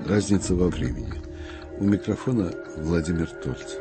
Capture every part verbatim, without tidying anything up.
Разница во времени. У микрофона Владимир Тольц.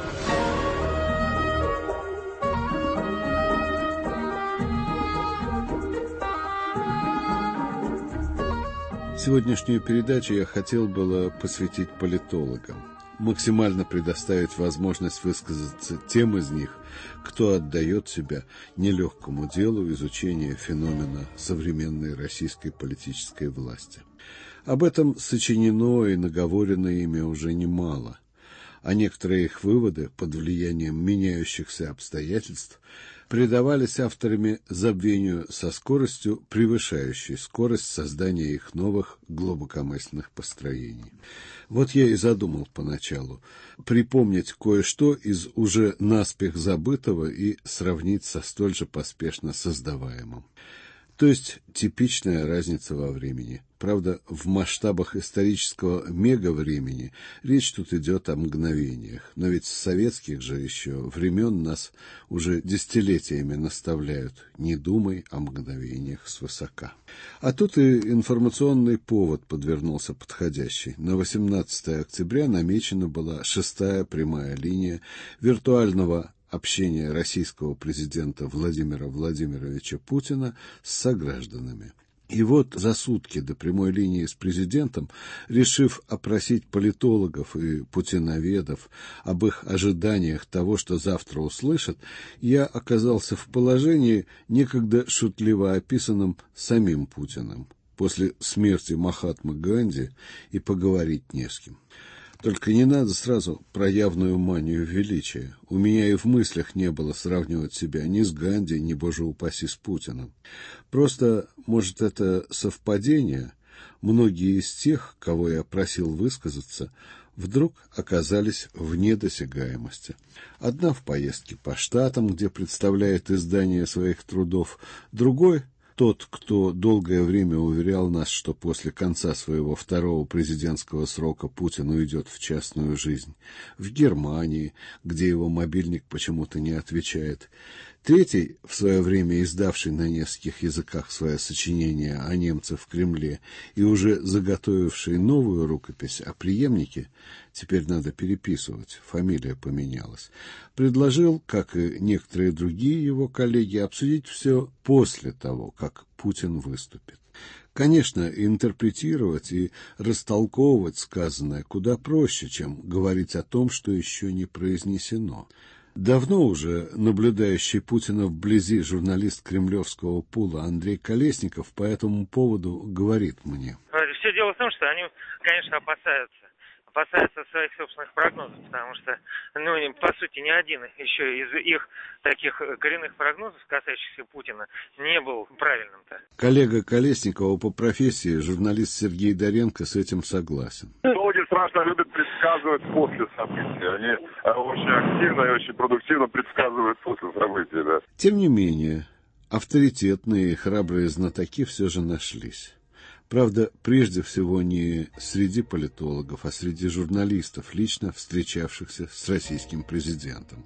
Сегодняшнюю передачу я хотел было посвятить политологам, максимально предоставить возможность высказаться тем из них, кто отдает себя нелегкому делу изучения феномена современной российской политической власти. Об этом сочинено и наговорено ими уже немало, а некоторые их выводы под влиянием меняющихся обстоятельств предавались авторами забвению со скоростью, превышающей скорость создания их новых глубокомысленных построений. Вот я и задумал поначалу припомнить кое-что из уже наспех забытого и сравнить со столь же поспешно создаваемым. То есть типичная разница во времени. Правда, в масштабах исторического мегавремени речь тут идет о мгновениях. Но ведь с советских же еще времен нас уже десятилетиями наставляют: не думай о мгновениях свысока. А тут и информационный повод подвернулся подходящий. На восемнадцатое октября намечена была шестая прямая линия виртуального общение российского президента Владимира Владимировича Путина с согражданами. И вот за сутки до прямой линии с президентом, решив опросить политологов и путиноведов об их ожиданиях того, что завтра услышат, я оказался в положении, некогда шутливо описанном самим Путиным. После смерти Махатмы Ганди и поговорить не с кем. Только не надо сразу про явную манию величия. У меня и в мыслях не было сравнивать себя ни с Ганди, ни, боже упаси, с Путиным. Просто, может, это совпадение? Многие из тех, кого я просил высказаться, вдруг оказались вне досягаемости. Одна в поездке по штатам, где представляет издание своих трудов, другой — тот, кто долгое время уверял нас, что после конца своего второго президентского срока Путин уйдет в частную жизнь, в Германии, где его мобильник почему-то не отвечает. Третий, в свое время издавший на нескольких языках свое сочинение о немцах в Кремле и уже заготовивший новую рукопись о преемнике, теперь надо переписывать, фамилия поменялась, предложил, как и некоторые другие его коллеги, обсудить все после того, как Путин выступит. Конечно, интерпретировать и растолковывать сказанное куда проще, чем говорить о том, что еще не произнесено. Давно уже наблюдающий Путина вблизи журналист кремлевского пула Андрей Колесников по этому поводу говорит мне. Все дело в том, что они, конечно, опасаются. опасаются своих собственных прогнозов, потому что, ну, по сути, ни один еще из их таких коренных прогнозов, касающихся Путина, не был правильным-то. Коллега Колесникова по профессии, журналист Сергей Доренко, с этим согласен. Люди страшно любят предсказывать после событий. Они очень активно и очень продуктивно предсказывают после событий, да. Тем не менее, авторитетные и храбрые знатоки все же нашлись. Правда, прежде всего не среди политологов, а среди журналистов, лично встречавшихся с российским президентом.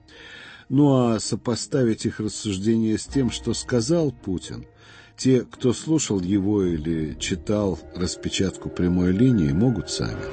Ну а сопоставить их рассуждения с тем, что сказал Путин, те, кто слушал его или читал распечатку прямой линии, могут сами.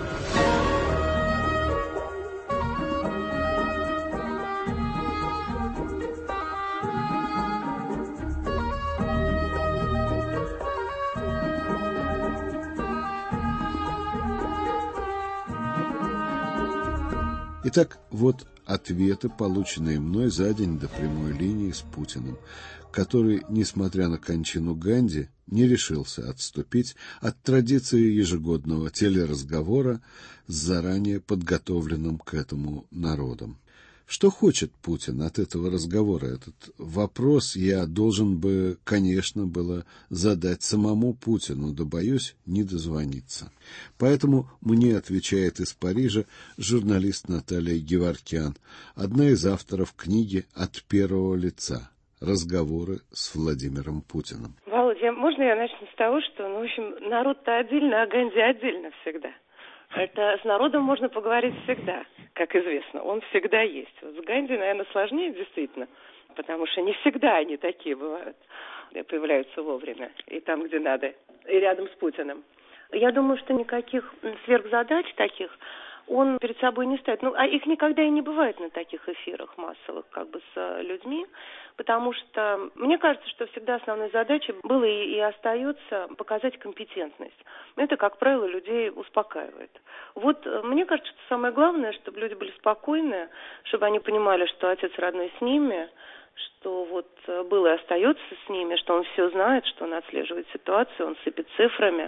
Итак, вот ответы, полученные мной за день до прямой линии с Путиным, который, несмотря на кончину Ганди, не решился отступить от традиции ежегодного телеразговора с заранее подготовленным к этому народом. Что хочет Путин от этого разговора? Этот вопрос я должен бы, конечно, было задать самому Путину, да, боюсь, не дозвониться. Поэтому мне отвечает из Парижа журналист Наталья Геворкян, одна из авторов книги «От первого лица. Разговоры с Владимиром Путиным». Володя, можно я начну с того, что, ну, в общем, народ-то отдельно, а Ганди отдельно всегда. Это с народом можно поговорить всегда, как известно, он всегда есть. Вот с Ганди, наверное, сложнее действительно, потому что не всегда они такие бывают, появляются вовремя, и там, где надо, и рядом с Путиным. Я думаю, что никаких сверхзадач таких он перед собой не ставит. Ну, а их никогда и не бывает на таких эфирах массовых, как бы с людьми, потому что мне кажется, что всегда основной задачей было и, и остается показать компетентность. Это, как правило, людей успокаивает. Вот мне кажется, что самое главное, чтобы люди были спокойны, чтобы они понимали, что отец родной с ними, что вот был и остается с ними, что он все знает, что он отслеживает ситуацию, он сыпет цифрами.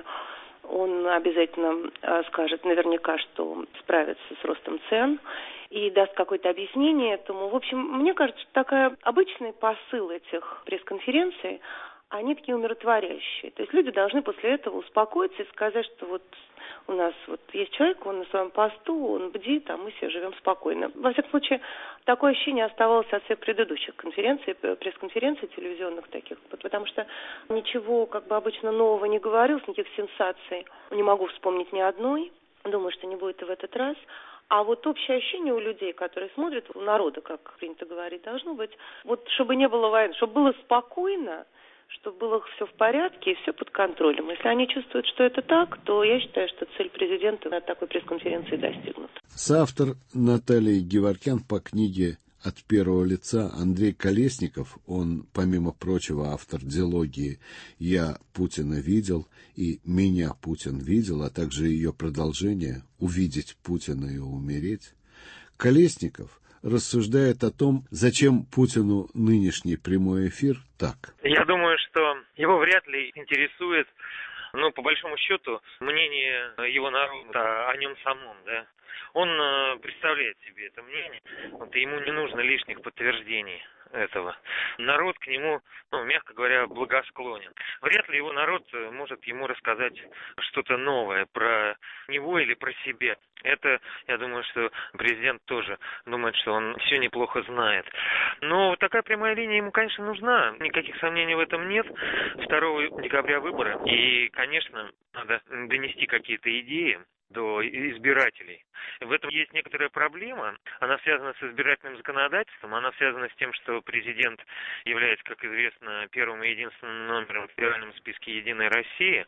Он обязательно э, скажет наверняка, что справится с ростом цен и даст какое-то объяснение этому. В общем, мне кажется, что такая обычный посыл этих пресс-конференций, они такие умиротворяющие. То есть люди должны после этого успокоиться и сказать, что вот у нас вот есть человек, он на своем посту, он бдит, а мы все живем спокойно. Во всяком случае, такое ощущение оставалось от всех предыдущих конференций, пресс-конференций телевизионных таких, потому что ничего как бы обычно нового не говорилось, никаких сенсаций не могу вспомнить ни одной, думаю, что не будет и в этот раз. А вот общее ощущение у людей, которые смотрят, у народа, как принято говорить, должно быть, вот чтобы не было войны, чтобы было спокойно, чтобы было все в порядке и все под контролем. Если они чувствуют, что это так, то я считаю, что цель президента на такой пресс-конференции достигнута. Соавтор Натальи Геворкян по книге «От первого лица» Андрей Колесников, он, помимо прочего, автор дилогии «Я Путина видел» и «Меня Путин видел», а также ее продолжение «Увидеть Путина и умереть». Колесников рассуждает о том, зачем Путину нынешний прямой эфир так. Я думаю, что его вряд ли интересует, ну, по большому счету, мнение его народа о нем самом, да. Он э, представляет себе это мнение, вот, и ему не нужно лишних подтверждений этого. Народ к нему, ну, мягко говоря, благосклонен. Вряд ли его народ может ему рассказать что-то новое про него или про себя. Это, я думаю, что президент тоже думает, что он все неплохо знает. Но такая прямая линия ему, конечно, нужна. Никаких сомнений в этом нет. второго декабря выборы. И, конечно, надо донести какие-то идеи до избирателей. В этом есть некоторая проблема. Она связана с избирательным законодательством, она связана с тем, что президент является, как известно, первым и единственным номером в федеральном списке «Единой России».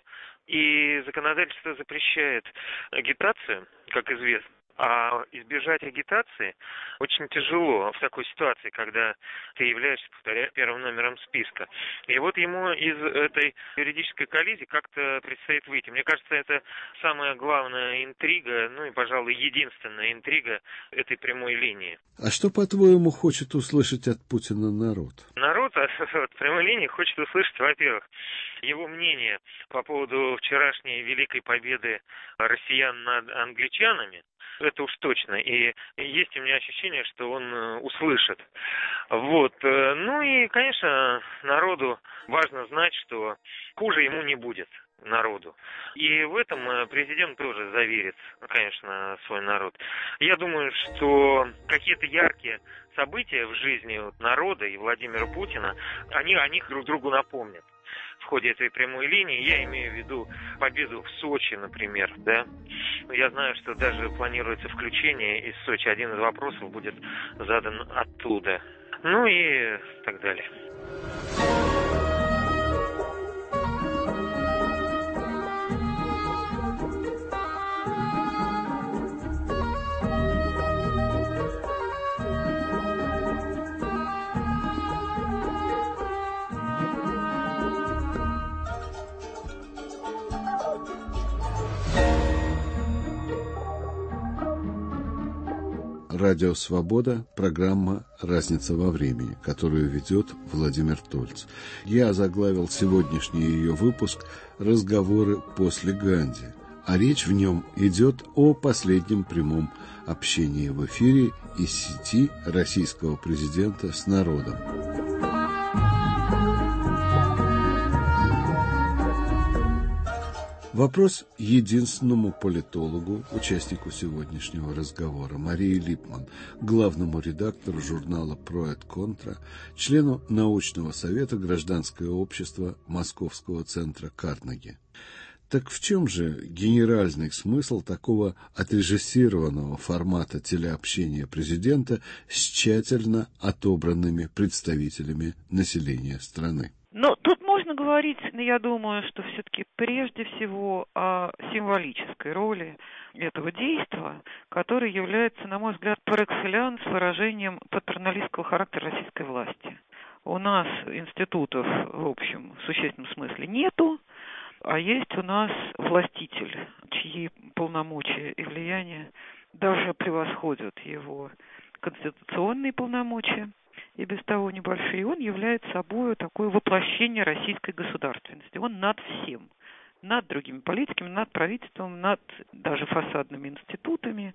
И законодательство запрещает агитацию, как известно. А избежать агитации очень тяжело в такой ситуации, когда ты являешься, повторяю, первым номером списка. И вот ему из этой юридической коллизии как-то предстоит выйти. Мне кажется, это самая главная интрига, ну и, пожалуй, единственная интрига этой прямой линии. А что, по-твоему, хочет услышать от Путина народ? Народ от, от прямой линии хочет услышать, во-первых, его мнение по поводу вчерашней великой победы россиян над англичанами. Это уж точно. И есть у меня ощущение, что он услышит. Вот. Ну и, конечно, народу важно знать, что хуже ему не будет. Народу. И в этом президент тоже заверит, конечно, свой народ. Я думаю, что какие-то яркие события в жизни народа и Владимира Путина, они о них друг другу напомнят. В ходе этой прямой линии я имею в виду победу в Сочи, например, да. Я знаю, что даже планируется включение из Сочи. Один из вопросов будет задан оттуда. Ну и так далее. Радио «Свобода», программа «Разница во времени», которую ведет Владимир Тольц. Я озаглавил сегодняшний ее выпуск «Разговоры после Ганди», а речь в нем идет о последнем прямом общении в эфире из сети российского президента с народом. Вопрос единственному политологу, участнику сегодняшнего разговора, Марии Липман, главному редактору журнала «Про эт контра», члену научного совета гражданское общество Московского центра Карнеги. Так в чем же генеральный смысл такого отрежиссированного формата телеобщения президента с тщательно отобранными представителями населения страны? Ну, тут можно Можно говорить, я думаю, что все-таки прежде всего о символической роли этого действия, которое является, на мой взгляд, par excellence выражением патерналистского характера российской власти. У нас институтов, в общем, в существенном смысле нету, а есть у нас властитель, чьи полномочия и влияния даже превосходят его конституционные полномочия, и без того небольшие. Он является собой такое воплощение российской государственности. Он над всем. Над другими политиками, над правительством, над даже фасадными институтами.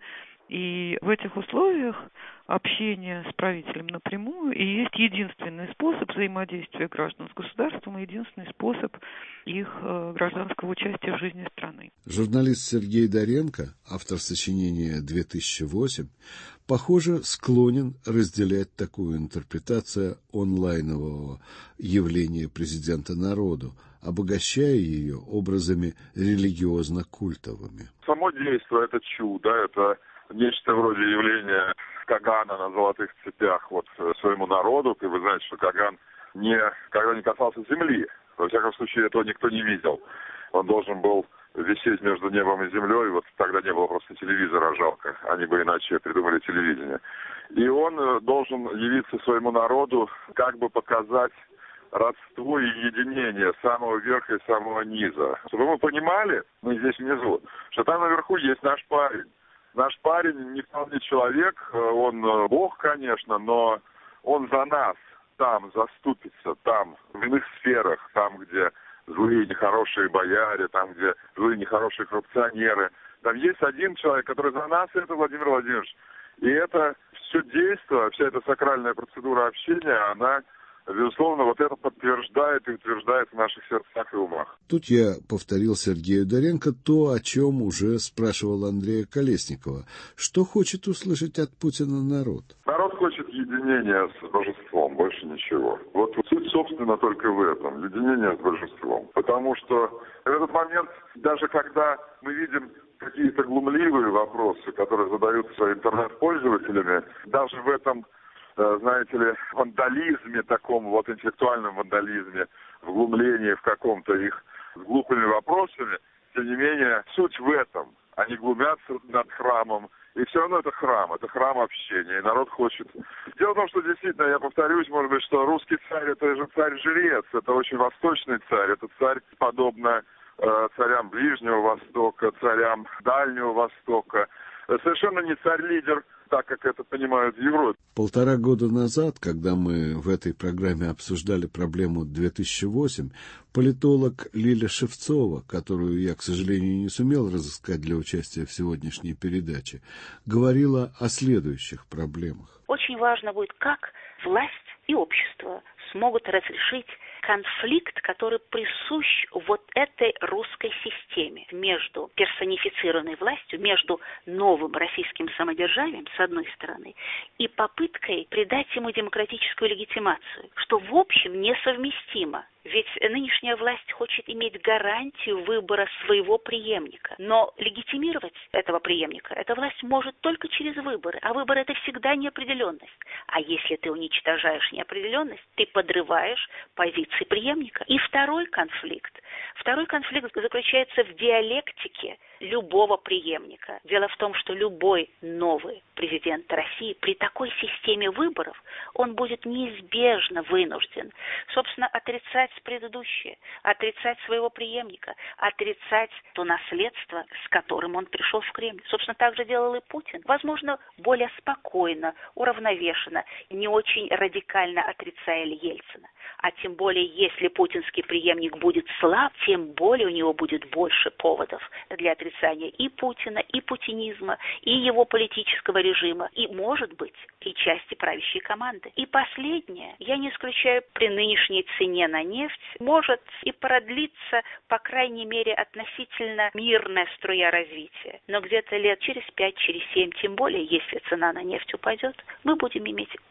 И в этих условиях общение с правителем напрямую и есть единственный способ взаимодействия граждан с государством и единственный способ их э, гражданского участия в жизни страны. Журналист Сергей Доренко, автор сочинения две тысячи восемь, похоже, склонен разделять такую интерпретацию онлайнового явления президента народу, обогащая ее образами религиозно-культовыми. Само действие – это чудо, это нечто вроде явления Кагана на золотых цепях вот своему народу. И вы знаете, что Каган никогда не касался земли. Во всяком случае, этого никто не видел. Он должен был висеть между небом и землей. Вот тогда не было просто телевизора, жалко. Они бы иначе придумали телевидение. И он должен явиться своему народу, как бы показать родство и единение самого верха и самого низа. Чтобы мы понимали, мы здесь внизу, что там наверху есть наш парень. Наш парень не вполне человек, он Бог, конечно, но он за нас там заступится, там, в иных сферах, там, где злые нехорошие бояре, там, где злые нехорошие коррупционеры. Там есть один человек, который за нас, это Владимир Владимирович. И это все действие, вся эта сакральная процедура общения, она, безусловно, вот это подтверждает и утверждает в наших сердцах и умах. Тут я повторил Сергею Доренко то, о чем уже спрашивал Андрея Колесникова. Что хочет услышать от Путина народ? Народ хочет единения с божеством, больше ничего. Вот суть, собственно, только в этом. Единение с божеством. Потому что в этот момент, даже когда мы видим какие-то глумливые вопросы, которые задаются интернет-пользователями, даже в этом, знаете ли, вандализме, таком вот интеллектуальном вандализме, в глумлении в каком-то их с глупыми вопросами, тем не менее, суть в этом. Они глумятся над храмом, и все равно это храм, это храм общения, и народ хочет. Дело в том, что действительно, я повторюсь, может быть, что русский царь, это же царь-жрец, это очень восточный царь, это царь, подобно э, царям Ближнего Востока, царям Дальнего Востока, совершенно не царь-лидер, так как это понимают в Европе. Полтора года назад, когда мы в этой программе обсуждали проблему две тысячи восемь, политолог Лиля Шевцова, которую я, к сожалению, не сумел разыскать для участия в сегодняшней передаче, говорила о следующих проблемах. Очень важно будет, как власть и общество смогут разрешить конфликт, который присущ вот этой русской системе между персонифицированной властью, между новым российским самодержавием, с одной стороны, и попыткой придать ему демократическую легитимацию, что в общем несовместимо. Ведь нынешняя власть хочет иметь гарантию выбора своего преемника. Но легитимировать этого преемника эта власть может только через выборы. А выборы – это всегда неопределенность. А если ты уничтожаешь неопределенность, ты подрываешь позиции преемника. И второй конфликт. Второй конфликт заключается в диалектике любого преемника. Дело в том, что любой новый президент России при такой системе выборов, он будет неизбежно вынужден, собственно, отрицать предыдущее, отрицать своего преемника, отрицать то наследство, с которым он пришел в Кремль. Собственно, так же делал и Путин. Возможно, более спокойно, уравновешенно, не очень радикально отрицая Ельцина. А тем более, если путинский преемник будет слаб, тем более у него будет больше поводов для отрицания и Путина, и путинизма, и его политического режима, и, может быть, и части правящей команды. И последнее, я не исключаю, при нынешней цене на нефть, может и продлиться, по крайней мере, относительно мирная струя развития. Но где-то лет через пять, через семь, тем более, если цена на нефть упадет, мы будем иметь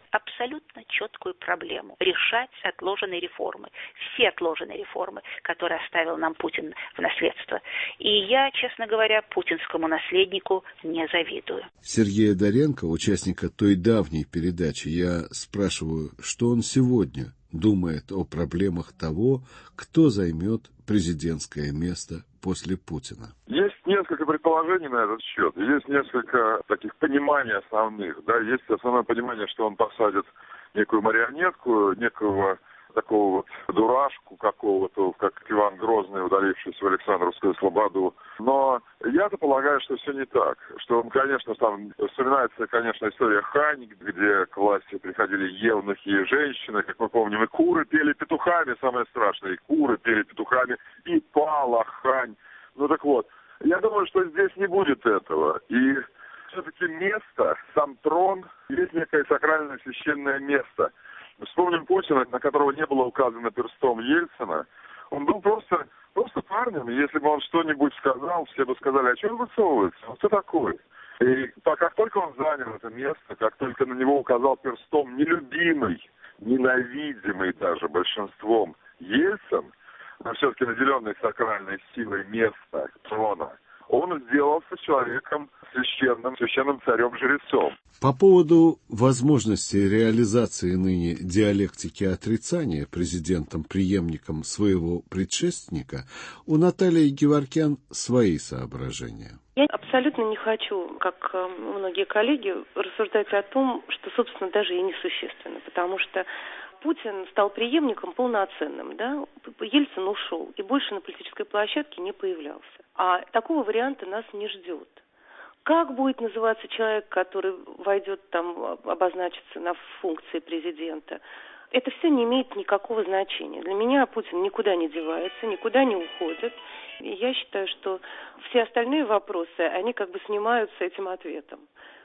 абсолютно четкую проблему – решать отложенные реформы, все отложенные реформы, которые оставил нам Путин в наследство. И я, честно говоря, путинскому наследнику не завидую. Сергея Доренко, участника той давней передачи, я спрашиваю, что он сегодня думает о проблемах того, кто займет президентское место после Путина. Есть несколько предположений на этот счет, есть несколько таких пониманий основных. Да, есть основное понимание, что он посадит некую марионетку, некого такого вот дурашку какого-то, как Иван Грозный, удалившийся в Александровскую слободу. Но я-то полагаю, что все не так. Что он, конечно, там вспоминается, конечно, история Хань, где к власти приходили евнухи и женщины, как мы помним, и куры пели петухами, самое страшное, и куры пели петухами, и пала Хань. Ну так вот, я думаю, что здесь не будет этого. И все-таки место, сам трон, есть некое сакральное священное место. Вспомним Путина, на которого не было указано перстом Ельцина. Он был просто, просто парнем. Если бы он что-нибудь сказал, все бы сказали, а что он высовывается? Он кто такой? И как только он занял это место, как только на него указал перстом нелюбимый, ненавидимый даже большинством Ельцин, но все-таки наделенный сакральной силой места трона, он сделался человеком священным, священным царем-жрецом. По поводу возможности реализации ныне диалектики отрицания президентом-преемником своего предшественника у Натальи Геворкян свои соображения. Я абсолютно не хочу, как многие коллеги, рассуждать о том, что, собственно, даже и несущественно, потому что Путин стал преемником полноценным, да, Ельцин ушел и больше на политической площадке не появлялся. А такого варианта нас не ждет. Как будет называться человек, который войдет там, обозначится на функции президента, это все не имеет никакого значения. Для меня Путин никуда не девается, никуда не уходит. И я считаю, что все остальные вопросы, они как бы снимаются этим ответом.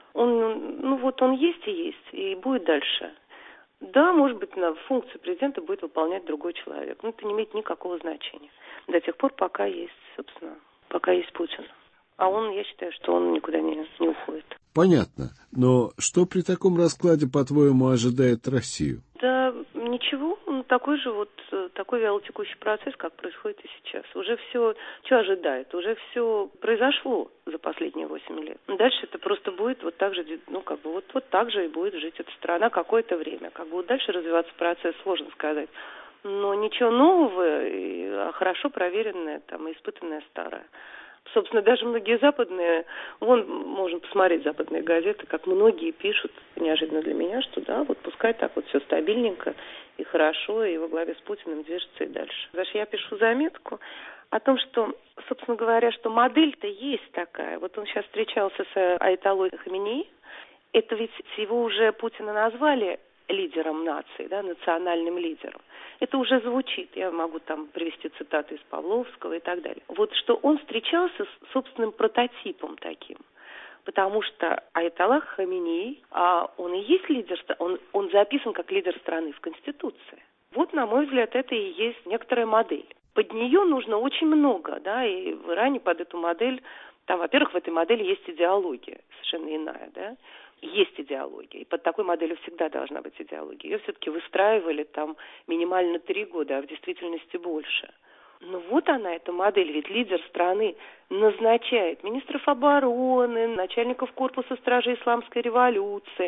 Он, ну вот он есть и есть, и будет дальше. Да, может быть, на функцию президента будет выполнять другой человек. Но это не имеет никакого значения. До тех пор, пока есть, собственно, пока есть Путин. А он, я считаю, что он никуда не, не уходит. Понятно. Но что при таком раскладе, по-твоему, ожидает Россию? Да ничего. Ну, такой же вот, такой вялотекущий процесс, как происходит и сейчас. Уже все, что ожидает, уже все произошло за последние восемь лет. Дальше это просто будет вот так же, ну, как бы вот, вот так же и будет жить эта страна какое-то время. Как будет дальше развиваться процесс, сложно сказать. Но ничего нового, а хорошо проверенное, там, испытанное старое. Собственно, даже многие западные, вон, можно посмотреть западные газеты, как многие пишут, неожиданно для меня, что да, вот пускай так вот все стабильненько и хорошо, и во главе с Путиным движется и дальше. Даже я пишу заметку о том, что, собственно говоря, что модель-то есть такая. Вот он сейчас встречался с Аятоллой Хаменеи, это ведь его уже Путина назвали лидером нации, да, национальным лидером. Это уже звучит. Я могу там привести цитаты из Павловского и так далее. Вот что он встречался с собственным прототипом таким. Потому что Аятолла Хаменеи, а он и есть лидер, он, он записан как лидер страны в Конституции. Вот, на мой взгляд, это и есть некоторая модель. Под нее нужно очень много, да, и в Иране под эту модель, там, во-первых, в этой модели есть идеология совершенно иная, да. Есть идеология, и под такой моделью всегда должна быть идеология. Ее все-таки выстраивали там минимально три года, а в действительности больше. Ну вот она, эта модель, ведь лидер страны назначает министров обороны, начальников корпуса стражей исламской революции,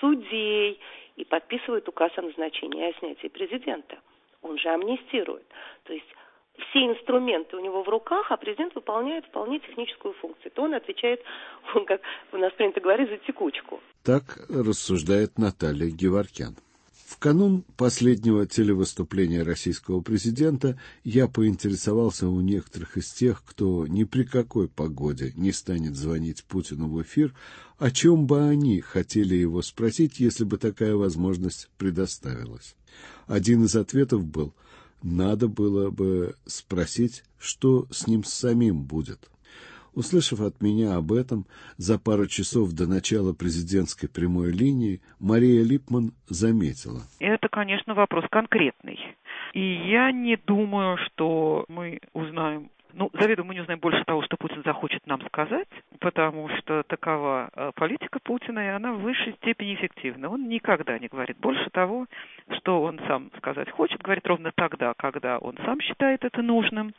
судей и подписывает указ о назначении и о снятии президента. Он же амнистирует. То есть все инструменты у него в руках, а президент выполняет вполне техническую функцию. То он отвечает, он, как у нас принято говорить, за текучку. Так рассуждает Наталья Геворкян. В канун последнего телевыступления российского президента я поинтересовался у некоторых из тех, кто ни при какой погоде не станет звонить Путину в эфир, о чем бы они хотели его спросить, если бы такая возможность предоставилась. Один из ответов был: надо было бы спросить, что с ним самим будет. Услышав от меня об этом, за пару часов до начала президентской прямой линии Мария Липман заметила: это, конечно, вопрос конкретный. И я не думаю, что мы узнаем Ну, заведомо мы не узнаем больше того, что Путин захочет нам сказать, потому что такова политика Путина, и она в высшей степени эффективна. Он никогда не говорит больше того, что он сам сказать хочет, говорит ровно тогда, когда он сам считает это нужным,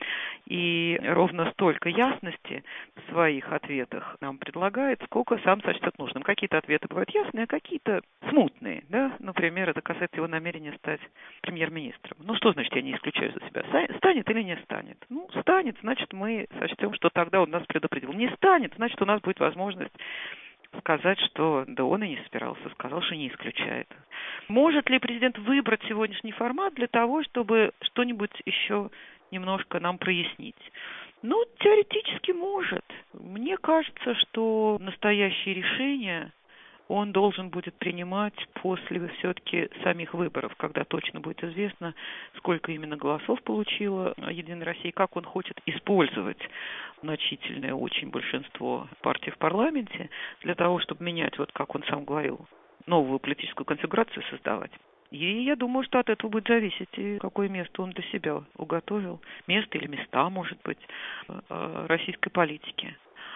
и ровно столько ясности в своих ответах нам предлагает, сколько сам сочтет нужным. Какие-то ответы бывают ясные, а какие-то смутные, да, например, это касается его намерения стать премьер-министром. Ну, что значит, я не исключаю за себя? Станет или не станет? Ну, станет, значит, мы сочтем, что тогда он нас предупредил. Не станет, значит, у нас будет возможность сказать, что да он и не собирался, сказал, что не исключает. Может ли президент выбрать сегодняшний формат для того, чтобы что-нибудь еще немножко нам прояснить? Ну, теоретически может. Мне кажется, что настоящее решение он должен будет принимать после все-таки самих выборов, когда точно будет известно, сколько именно голосов получила «Единая Россия», как он хочет использовать значительное очень большинство партий в парламенте для того, чтобы менять, вот как он сам говорил, новую политическую конфигурацию создавать. И я думаю, что от этого будет зависеть, и какое место он для себя уготовил. Место или места, может быть, российской политики.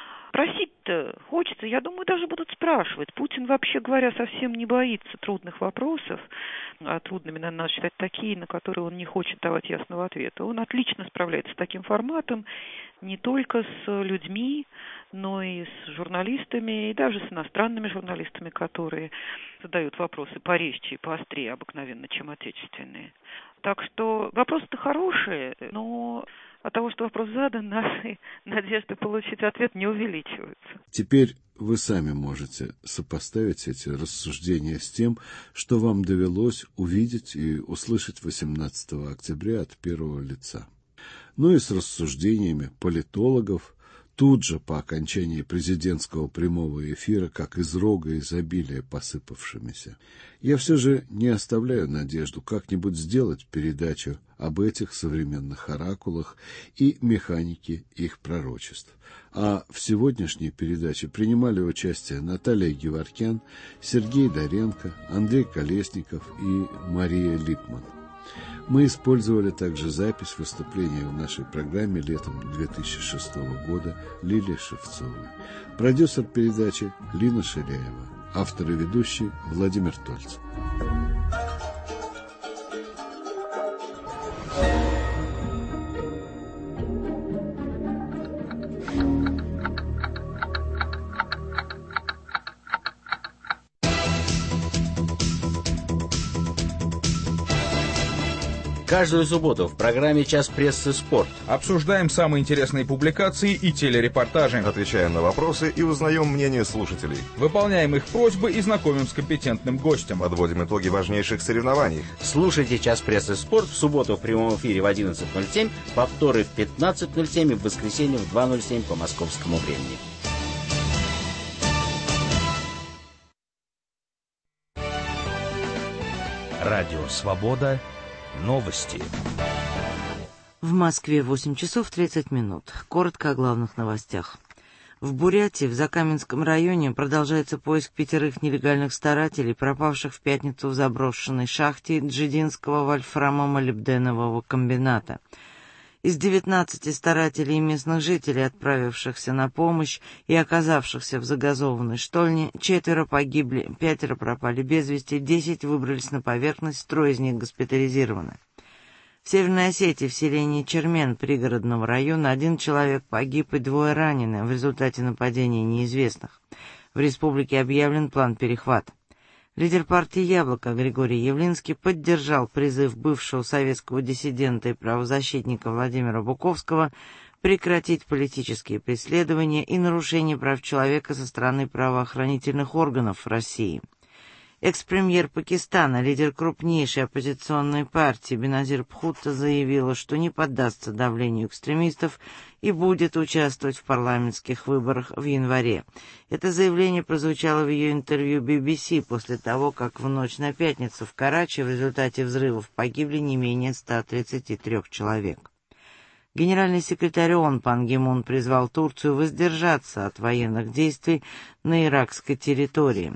Просить-то хочется, я думаю, даже будут спрашивать. Путин, вообще говоря, совсем не боится трудных вопросов, а трудными, наверное, надо считать такие, на которые он не хочет давать ясного ответа. Он отлично справляется с таким форматом, не только с людьми, но и с журналистами, и даже с иностранными журналистами, которые задают вопросы порезче и поострее обыкновенно, чем отечественные. Так что вопросы-то хорошие, но от того, что вопрос задан, наши надежды получить ответ не увеличиваются. Теперь вы сами можете сопоставить эти рассуждения с тем, что вам довелось увидеть и услышать восемнадцатого октября от первого лица. Ну и с рассуждениями политологов, тут же по окончании президентского прямого эфира, как из рога изобилия посыпавшимися. Я все же не оставляю надежду как-нибудь сделать передачу об этих современных оракулах и механике их пророчеств. А в сегодняшней передаче принимали участие Наталья Геворкян, Сергей Доренко, Андрей Колесников и Мария Липман. Мы использовали также запись выступления в нашей программе летом две тысячи шестого года Лилии Шевцовой. Продюсер передачи Лина Ширяева. Автор и ведущий Владимир Тольц. Каждую субботу в программе «Час прессы. Спорт» обсуждаем самые интересные публикации и телерепортажи. Отвечаем на вопросы и узнаем мнение слушателей. Выполняем их просьбы и знакомим с компетентным гостем. Подводим итоги важнейших соревнований. Слушайте «Час прессы. Спорт» в субботу в прямом эфире в одиннадцать ноль семь, повторы в пятнадцать ноль семь и в воскресенье в два ноль семь по московскому времени. Радио «Свобода». Новости. В Москве восемь часов тридцать минут. Коротко о главных новостях. В Бурятии, в Закаменском районе, продолжается поиск пятерых нелегальных старателей, пропавших в пятницу в заброшенной шахте Джидинского вольфрамо-молибденового комбината. Из девятнадцати старателей и местных жителей, отправившихся на помощь и оказавшихся в загазованной штольне, четверо погибли, пятеро пропали без вести, десять выбрались на поверхность, трое из них госпитализированы. В Северной Осетии, в селении Чермен пригородного района, один человек погиб и двое ранены в результате нападения неизвестных. В республике объявлен план перехвата. Лидер партии «Яблоко» Григорий Явлинский поддержал призыв бывшего советского диссидента и правозащитника Владимира Буковского прекратить политические преследования и нарушения прав человека со стороны правоохранительных органов России. Экс-премьер Пакистана, лидер крупнейшей оппозиционной партии Беназир Бхутто заявила, что не поддастся давлению экстремистов и будет участвовать в парламентских выборах в январе. Это заявление прозвучало в ее интервью би би си после того, как в ночь на пятницу в Карачи в результате взрывов погибли не менее ста тридцати трёх человек. Генеральный секретарь ООН Пан Ги Мун призвал Турцию воздержаться от военных действий на иракской территории.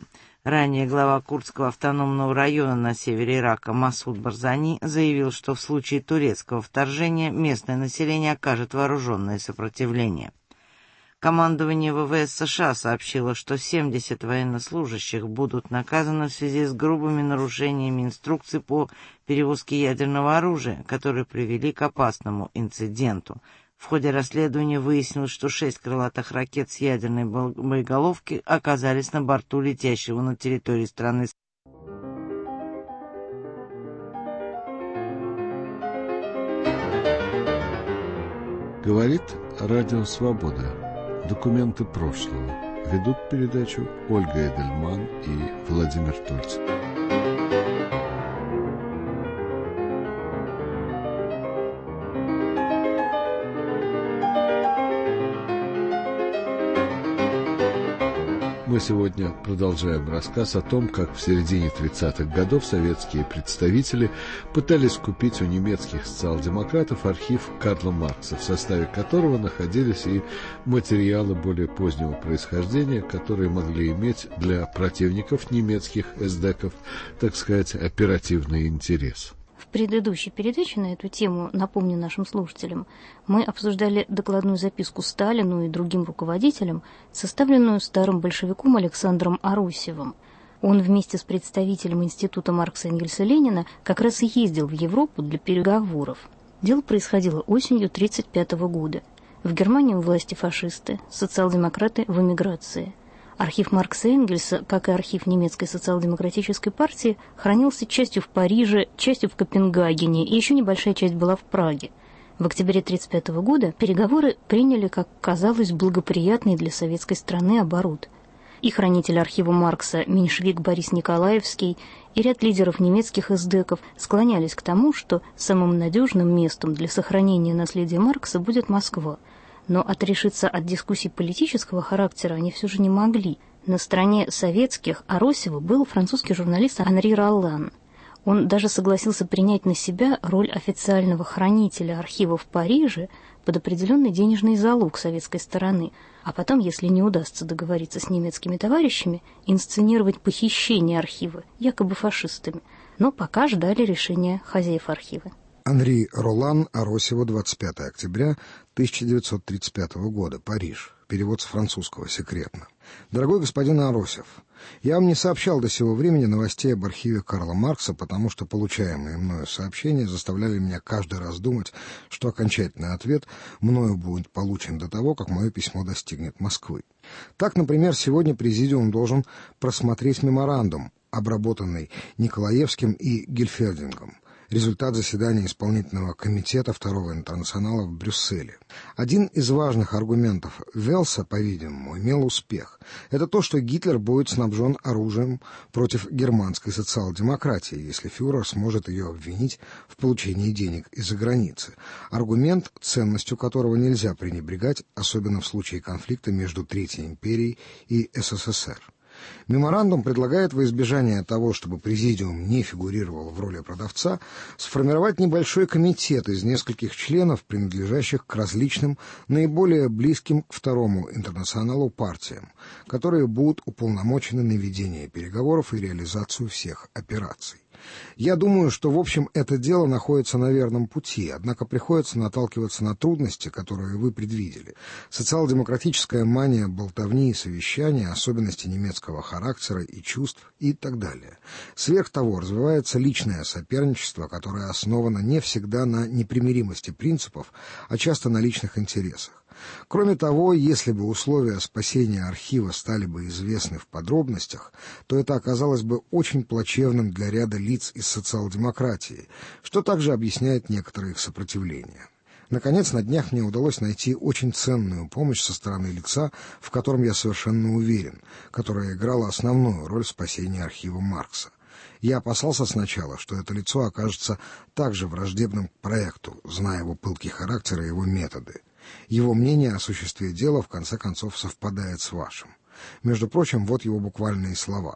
Ранее глава Курдского автономного района на севере Ирака Масуд Барзани заявил, что в случае турецкого вторжения местное население окажет вооруженное сопротивление. Командование ВВС США сообщило, что семьдесят военнослужащих будут наказаны в связи с грубыми нарушениями инструкций по перевозке ядерного оружия, которые привели к опасному инциденту. В ходе расследования выяснилось, что шесть крылатых ракет с ядерной боеголовки оказались на борту летящего на территории страны. Говорит Радио Свобода. Документы прошлого. Ведут передачу Ольга Эдельман и Владимир Тольцев. Мы сегодня продолжаем рассказ о том, как в середине тридцатых годов советские представители пытались купить у немецких социал-демократов архив Карла Маркса, в составе которого находились и материалы более позднего происхождения, которые могли иметь для противников немецких эсдеков, так сказать, оперативный интерес. В предыдущей передаче на эту тему, напомню нашим слушателям, мы обсуждали докладную записку Сталину и другим руководителям, составленную старым большевиком Александром Арусевым. Он вместе с представителем Института Маркса, Энгельса, Ленина как раз и ездил в Европу для переговоров. Дело происходило осенью тысяча девятьсот тридцать пятого года. В Германии у власти фашисты, социал-демократы в эмиграции. Архив Маркса и Энгельса, как и архив немецкой социал-демократической партии, хранился частью в Париже, частью в Копенгагене, и еще небольшая часть была в Праге. В октябре тысяча девятьсот тридцать пятого года переговоры приняли, как казалось, благоприятный для советской страны оборот. И хранитель архива Маркса меньшевик Борис Николаевский, и ряд лидеров немецких эсдеков склонялись к тому, что самым надежным местом для сохранения наследия Маркса будет Москва. Но отрешиться от дискуссий политического характера они все же не могли. На стороне советских Арусева был французский журналист Анри Роллан. Он даже согласился принять на себя роль официального хранителя архива в Париже под определенный денежный залог советской стороны, а потом, если не удастся договориться с немецкими товарищами, инсценировать похищение архива, якобы фашистами. Но пока ждали решения хозяев архива. Анри Роллан, Арусеву, двадцать пятого октября тысяча девятьсот тридцать пятого года, Париж. Перевод с французского, секретно. Дорогой господин Арусев, я вам не сообщал до сего времени новостей об архиве Карла Маркса, потому что получаемые мною сообщения заставляли меня каждый раз думать, что окончательный ответ мною будет получен до того, как мое письмо достигнет Москвы. Так, например, сегодня Президиум должен просмотреть меморандум, обработанный Николаевским и Гельфердингом. Результат заседания исполнительного комитета Второго интернационала в Брюсселе. Один из важных аргументов Велса, по-видимому, имел успех. Это то, что Гитлер будет снабжен оружием против германской социал-демократии, если фюрер сможет ее обвинить в получении денег из-за границы. Аргумент, ценностью которого нельзя пренебрегать, особенно в случае конфликта между Третьей империей и СССР. Меморандум предлагает во избежание того, чтобы Президиум не фигурировал в роли продавца, сформировать небольшой комитет из нескольких членов, принадлежащих к различным, наиболее близким к Второму интернационалу партиям, которые будут уполномочены на ведение переговоров и реализацию всех операций. Я думаю, что, в общем, это дело находится на верном пути, однако приходится наталкиваться на трудности, которые вы предвидели. Социал-демократическая мания болтовни и совещания, особенности немецкого характера и чувств и так далее. Сверх того, развивается личное соперничество, которое основано не всегда на непримиримости принципов, а часто на личных интересах. Кроме того, если бы условия спасения архива стали бы известны в подробностях, то это оказалось бы очень плачевным для ряда лиц из социал-демократии, что также объясняет некоторые их сопротивления. Наконец, на днях мне удалось найти очень ценную помощь со стороны лица, в котором я совершенно уверен, которая играла основную роль в спасении архива Маркса. Я опасался сначала, что это лицо окажется также враждебным к проекту, зная его пылкий характер и его методы. Его мнение о существе дела в конце концов совпадает с вашим. Между прочим, вот его буквальные слова.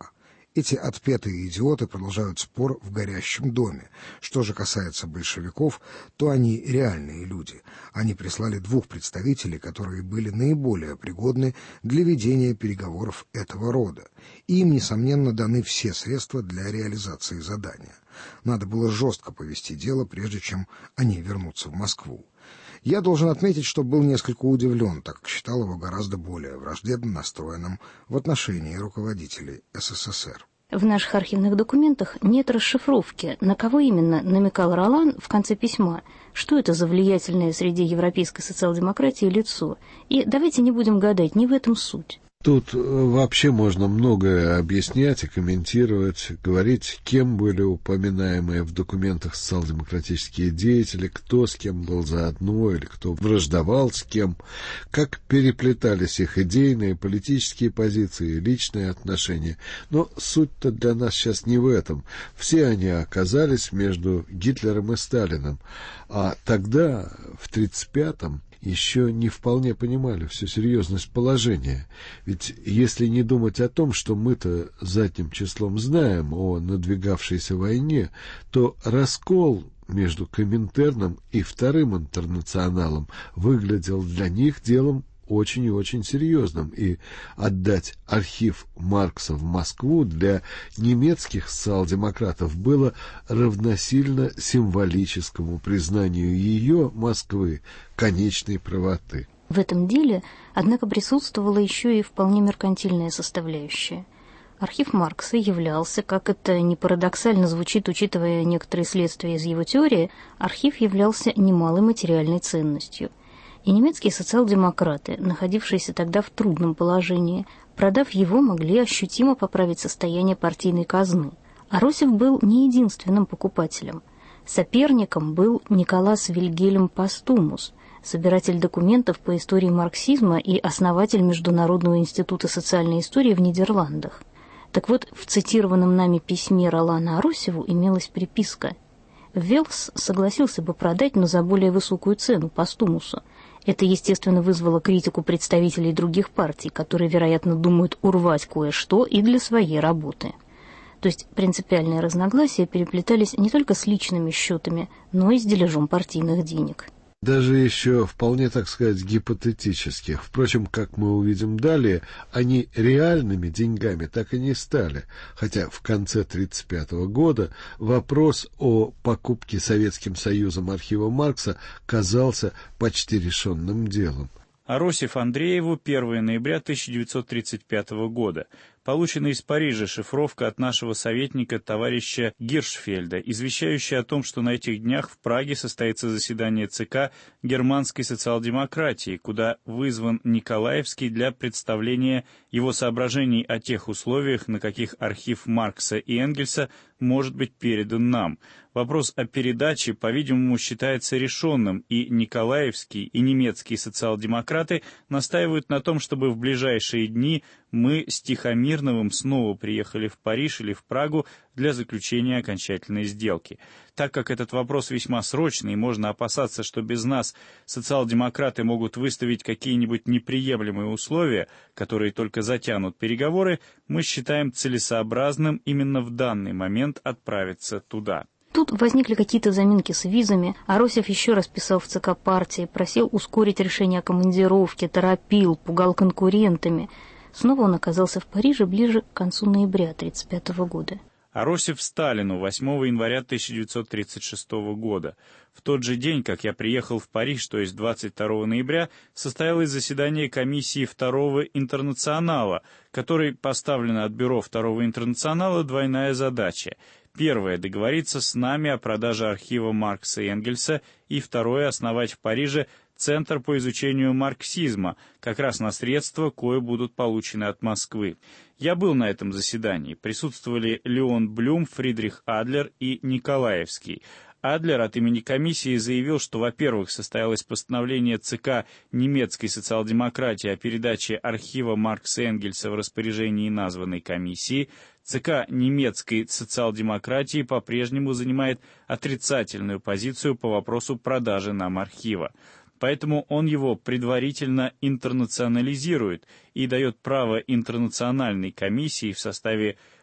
Эти отпетые идиоты продолжают спор в горящем доме. Что же касается большевиков, то они реальные люди. Они прислали двух представителей, которые были наиболее пригодны для ведения переговоров этого рода. И им, несомненно, даны все средства для реализации задания. Надо было жестко повести дело, прежде чем они вернутся в Москву. Я должен отметить, что был несколько удивлен, так как считал его гораздо более враждебно настроенным в отношении руководителей СССР. В наших архивных документах нет расшифровки, на кого именно намекал Ролан в конце письма, что это за влиятельное среди европейской социал-демократии лицо. И давайте не будем гадать, не в этом суть. Тут вообще можно многое объяснять и комментировать, говорить, кем были упоминаемые в документах социал-демократические деятели, кто с кем был заодно или кто враждовал с кем, как переплетались их идейные, политические позиции, личные отношения. Но суть-то для нас сейчас не в этом. Все они оказались между Гитлером и Сталиным, а тогда, в тридцать пятом, еще не вполне понимали всю серьезность положения. Ведь если не думать о том, что мы-то задним числом знаем о надвигавшейся войне, то раскол между Коминтерном и Вторым интернационалом выглядел для них делом очень и очень серьезным, и отдать архив Маркса в Москву для немецких социал-демократов было равносильно символическому признанию ее, Москвы, конечной правоты. В этом деле, однако, присутствовала еще и вполне меркантильная составляющая. Архив Маркса являлся, как это не парадоксально звучит, учитывая некоторые следствия из его теории, архив являлся немалой материальной ценностью. И немецкие социал-демократы, находившиеся тогда в трудном положении, продав его, могли ощутимо поправить состояние партийной казны. Аросев был не единственным покупателем. Соперником был Николас Вильгельм Постумус, собиратель документов по истории марксизма и основатель Международного института социальной истории в Нидерландах. Так вот, в цитированном нами письме Ролана Аросеву имелась приписка: «Велс согласился бы продать, но за более высокую цену Постумусу». Это, естественно, вызвало критику представителей других партий, которые, вероятно, думают урвать кое-что и для своей работы. То есть принципиальные разногласия переплетались не только с личными счетами, но и с дележом партийных денег. Даже еще вполне, так сказать, гипотетических. Впрочем, как мы увидим далее, они реальными деньгами так и не стали, хотя в конце тридцать пятого года вопрос о покупке Советским Союзом архива Маркса казался почти решенным делом. Аросев Андрееву, первого ноября тысяча девятьсот тридцать пятого года. Получена из Парижа шифровка от нашего советника товарища Гиршфельда, извещающая о том, что на этих днях в Праге состоится заседание ЦК германской социал-демократии, куда вызван Николаевский для представления его соображений о тех условиях, на каких архив Маркса и Энгельса может быть передан нам. Вопрос о передаче, по-видимому, считается решенным, и Николаевский, и немецкие социал-демократы настаивают на том, чтобы в ближайшие дни мы с Тихомирновым снова приехали в Париж или в Прагу для заключения окончательной сделки. Так как этот вопрос весьма срочный, и можно опасаться, что без нас социал-демократы могут выставить какие-нибудь неприемлемые условия, которые только затянут переговоры, мы считаем целесообразным именно в данный момент отправиться туда. Тут возникли какие-то заминки с визами. Аросев еще раз писал в ЦК партии, просил ускорить решение о командировке, торопил, пугал конкурентами. Снова он оказался в Париже ближе к концу ноября тридцать пятого года. Аросев Сталину восьмого января тысяча девятьсот тридцать шестого года. В тот же день, как я приехал в Париж, то есть двадцать второго ноября, состоялось заседание комиссии Второго интернационала, которой поставлена от бюро Второго интернационала двойная задача. Первое — договориться с нами о продаже архива Маркса и Энгельса, и второе — основать в Париже Центр по изучению марксизма, как раз на средства, кое будут получены от Москвы. Я был на этом заседании. Присутствовали Леон Блюм, Фридрих Адлер и Николаевский. Адлер от имени комиссии заявил, что, во-первых, состоялось постановление ЦК немецкой социал-демократии о передаче архива Маркса и Энгельса в распоряжении названной комиссии. ЦК немецкой социал-демократии по-прежнему занимает отрицательную позицию по вопросу продажи нам архива. Поэтому он его предварительно интернационализирует и дает право интернациональной комиссии в составе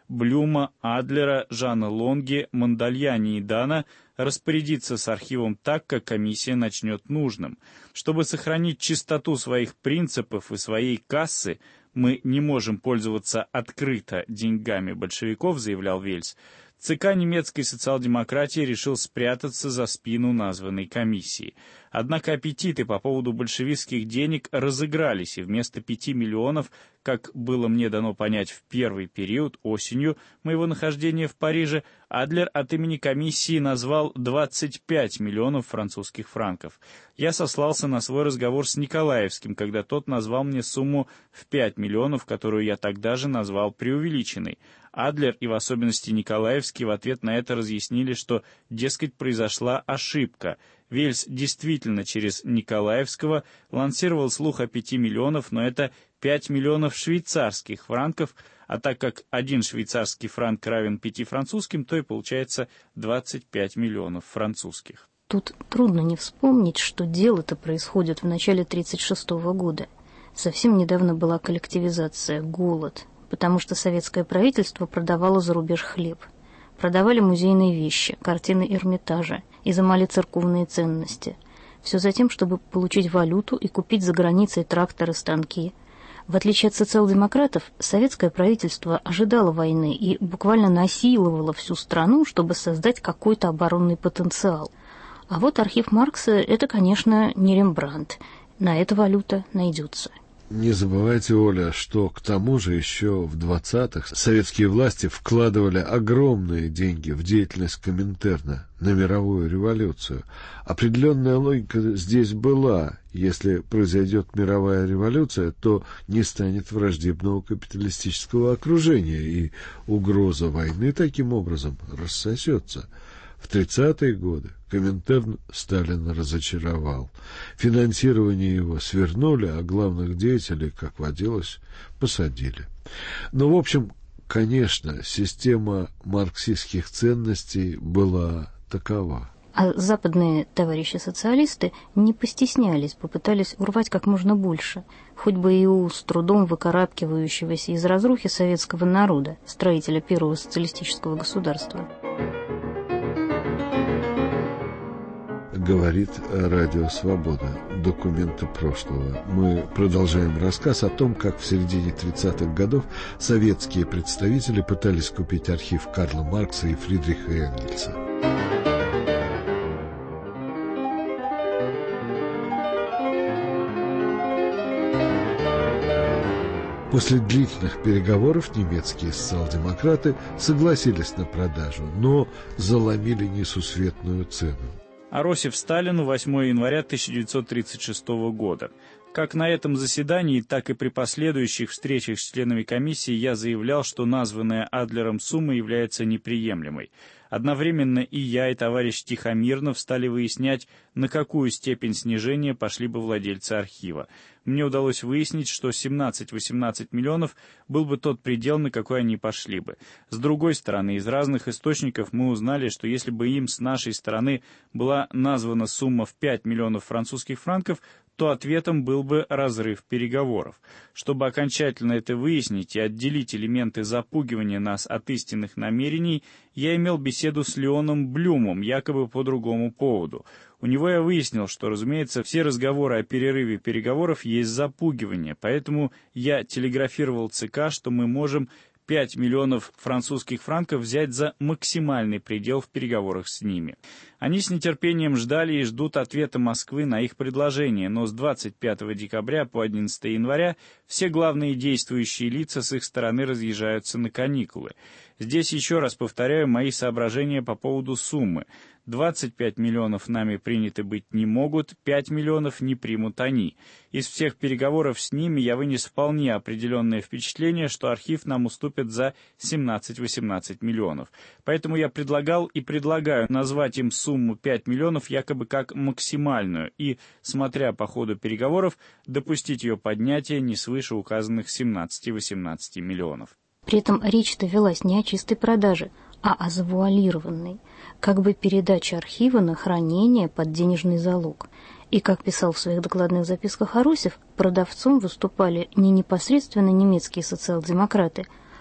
Блюма, Адлера, Жана Лонге, Мондальяни и Дана распорядиться с архивом так, как комиссия начнет нужным. Чтобы сохранить чистоту своих принципов и своей кассы, мы не можем пользоваться открыто деньгами большевиков, заявлял Вельс. ЦК немецкой социал-демократии решил спрятаться за спину названной комиссии. Однако аппетиты по поводу большевистских денег разыгрались, и вместо пяти миллионов, как было мне дано понять в первый период, осенью моего нахождения в Париже, Адлер от имени комиссии назвал двадцать пять миллионов французских франков. Я сослался на свой разговор с Николаевским, когда тот назвал мне сумму в пять миллионов, которую я тогда же назвал преувеличенной. Адлер и в особенности Николаевский в ответ на это разъяснили, что, дескать, произошла ошибка. Вельс действительно через Николаевского лансировал слух о пяти миллионов, но это пять миллионов швейцарских франков, а так как один швейцарский франк равен пяти французским, то и получается двадцать пять миллионов французских. Тут трудно не вспомнить, что дело-то происходит в начале тридцать шестого года. Совсем недавно была коллективизация, голод, потому что советское правительство продавало за рубеж хлеб. Продавали музейные вещи, картины Эрмитажа, изымали церковные ценности. Все за тем, чтобы получить валюту и купить за границей тракторы, станки. В отличие от социал-демократов, советское правительство ожидало войны и буквально насиловало всю страну, чтобы создать какой-то оборонный потенциал. А вот архив Маркса — это, конечно, не Рембрандт. На это валюта найдется. Не забывайте, Оля, что к тому же еще в двадцатых советские власти вкладывали огромные деньги в деятельность Коминтерна на мировую революцию. Определенная логика здесь была. Если произойдет мировая революция, то не станет враждебного капиталистического окружения, и угроза войны таким образом рассосется. В тридцатые годы Коминтерн Сталина разочаровал. Финансирование его свернули, а главных деятелей, как водилось, посадили. Но, в общем, конечно, система марксистских ценностей была такова. А западные товарищи-социалисты не постеснялись, попытались урвать как можно больше, хоть бы и у с трудом выкарабкивающегося из разрухи советского народа, строителя первого социалистического государства. Говорит Радио Свобода. Документы прошлого. Мы продолжаем рассказ о том, как в середине тридцатых годов советские представители пытались купить архив Карла Маркса и Фридриха Энгельса. После длительных переговоров немецкие социал-демократы согласились на продажу, но заломили несусветную цену. Аросев Сталину, восьмого января тысяча девятьсот тридцать шестого года. Как на этом заседании, так и при последующих встречах с членами комиссии я заявлял, что названная Адлером сумма является неприемлемой. Одновременно и я, и товарищ Тихомирнов стали выяснять, на какую степень снижения пошли бы владельцы архива. Мне удалось выяснить, что семнадцать-восемнадцать миллионов был бы тот предел, на какой они пошли бы. С другой стороны, из разных источников мы узнали, что если бы им с нашей стороны была названа сумма в пять миллионов французских франков, то ответом был бы разрыв переговоров. Чтобы окончательно это выяснить и отделить элементы запугивания нас от истинных намерений, я имел беседу с Леоном Блюмом, якобы по другому поводу. У него я выяснил, что, разумеется, все разговоры о перерыве переговоров есть запугивание, поэтому я телеграфировал ЦК, что мы можем пять миллионов французских франков взять за максимальный предел в переговорах с ними. Они с нетерпением ждали и ждут ответа Москвы на их предложение, но с двадцать пятого декабря по одиннадцатого января все главные действующие лица с их стороны разъезжаются на каникулы. Здесь еще раз повторяю мои соображения по поводу суммы. двадцать пять миллионов нами приняты быть не могут, пять миллионов не примут они. Из всех переговоров с ними я вынес вполне определенное впечатление, что архив нам уступит за семнадцать-восемнадцать миллионов. Поэтому я предлагал и предлагаю назвать им сумму пять миллионов якобы как максимальную и, смотря по ходу переговоров, допустить ее поднятие не свыше указанных семнадцати-восемнадцати миллионов. При этом речь-то велась не о чистой продаже, а о завуалированной, как бы передаче архива на хранение под денежный залог. И, как писал в своих докладных записках Аросев, продавцом выступали не непосредственно немецкие социал-демократы,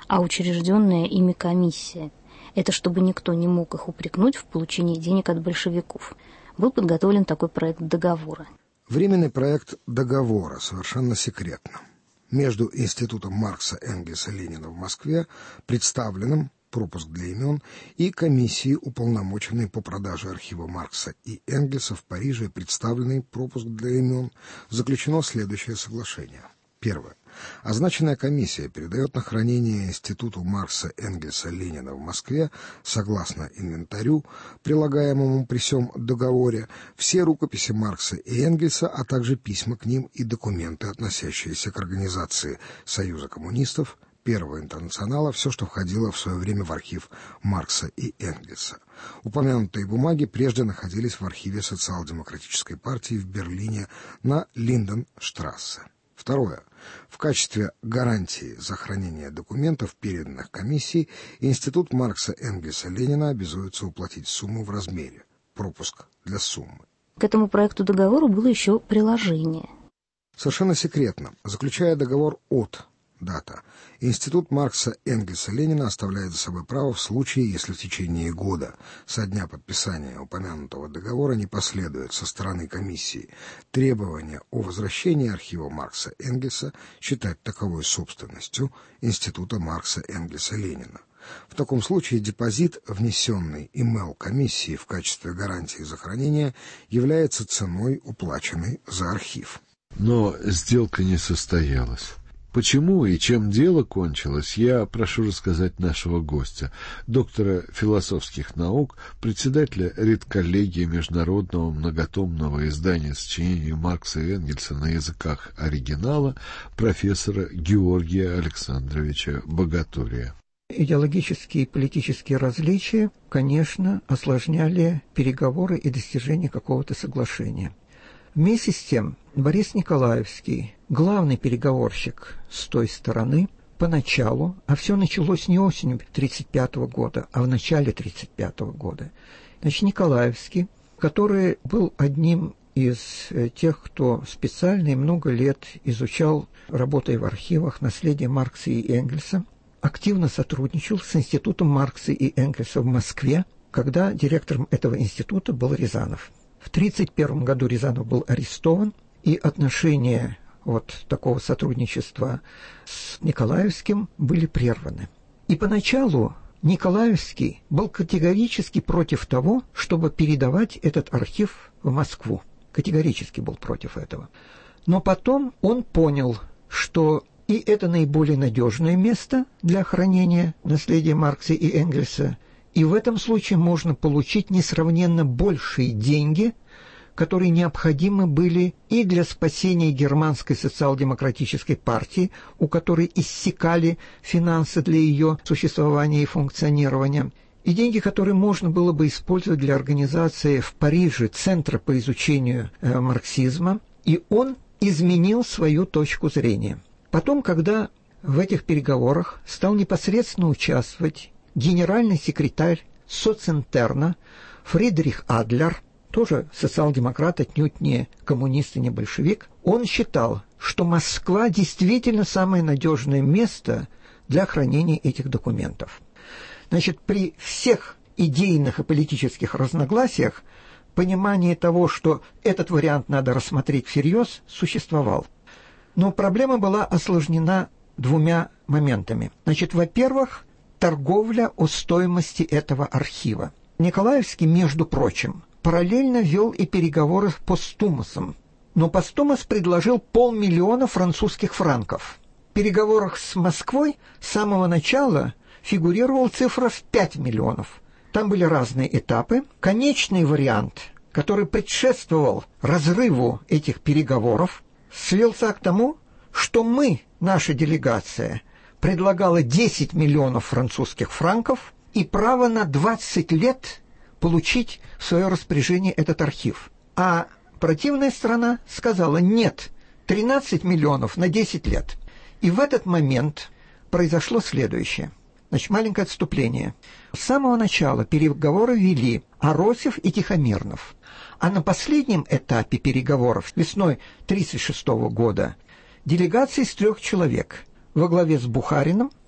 а учрежденная ими комиссия. Это чтобы никто не мог их упрекнуть в получении денег от большевиков. Был подготовлен такой проект договора. Временный проект договора совершенно секретно. Между Институтом Маркса, Энгельса, Ленина в Москве, представленным пропуск для имен, и комиссией, уполномоченной по продаже архива Маркса и Энгельса в Париже, представленный пропуск для имен, заключено следующее соглашение. Первое. Означенная комиссия передает на хранение Институту Маркса, Энгельса, Ленина в Москве, согласно инвентарю, прилагаемому при сём договоре, все рукописи Маркса и Энгельса, а также письма к ним и документы, относящиеся к организации Союза коммунистов, Первого интернационала, все, что входило в свое время в архив Маркса и Энгельса. Упомянутые бумаги прежде находились в архиве социал-демократической партии в Берлине на Линденштрассе. Второе. В качестве гарантии за хранение документов, переданных комиссией, Институт Маркса, Энгельса, Ленина обязуется уплатить сумму в размере. Пропуск для суммы. К этому проекту договора было еще приложение. Совершенно секретно, заключая договор от дата, Институт Маркса, Энгельса, Ленина оставляет за собой право в случае, если в течение года со дня подписания упомянутого договора не последует со стороны комиссии требования о возвращении архива Маркса, Энгельса, считать таковой собственностью Института Маркса, Энгельса, Ленина. В таком случае депозит, внесенный имел комиссии в качестве гарантии за хранение, является ценой, уплаченной за архив. Но сделка не состоялась. Почему и чем дело кончилось, я прошу рассказать нашего гостя, доктора философских наук, председателя редколлегии международного многотомного издания сочинений Маркса и Энгельса на языках оригинала, профессора Георгия Александровича Богатурия. Идеологические и политические различия, конечно, осложняли переговоры и достижение какого-то соглашения. Вместе с тем, Борис Николаевский, главный переговорщик с той стороны, поначалу, а все началось не осенью тридцать пятого года, а в начале тридцать пятого года. Значит, Николаевский, который был одним из тех, кто специально и много лет изучал, работая в архивах, наследие Маркса и Энгельса, активно сотрудничал с Институтом Маркса и Энгельса в Москве, когда директором этого института был Рязанов. В тридцать первом году Рязанов был арестован, и отношения вот такого сотрудничества с Николаевским были прерваны. И поначалу Николаевский был категорически против того, чтобы передавать этот архив в Москву. Категорически был против этого. Но потом он понял, что и это наиболее надежное место для хранения наследия Маркса и Энгельса, и в этом случае можно получить несравненно большие деньги, которые необходимы были и для спасения германской социал-демократической партии, у которой иссякали финансы для ее существования и функционирования, и деньги, которые можно было бы использовать для организации в Париже Центра по изучению э, марксизма, и он изменил свою точку зрения. Потом, когда в этих переговорах стал непосредственно участвовать генеральный секретарь Социнтерна Фридрих Адлер, тоже социал-демократ, отнюдь не коммунист и не большевик, он считал, что Москва действительно самое надежное место для хранения этих документов. Значит, при всех идейных и политических разногласиях понимание того, что этот вариант надо рассмотреть всерьез, существовал. Но проблема была осложнена двумя моментами. Значит, во-первых, торговля о стоимости этого архива. Николаевский, между прочим, параллельно вел и переговоры по Стумасом. Но Постумас предложил полмиллиона французских франков. В переговорах с Москвой с самого начала фигурировала цифра в пять миллионов. Там были разные этапы. Конечный вариант, который предшествовал разрыву этих переговоров, свелся к тому, что мы, наша делегация, предлагала десять миллионов французских франков и право на двадцать лет получить в свое распоряжение этот архив. А противная сторона сказала нет, тринадцать миллионов на десять лет. И в этот момент произошло следующее. Значит, маленькое отступление. С самого начала переговоры вели Аросев и Тихомирнов. А на последнем этапе переговоров весной тридцать шестого года делегация из трех человек во главе с Бухариным,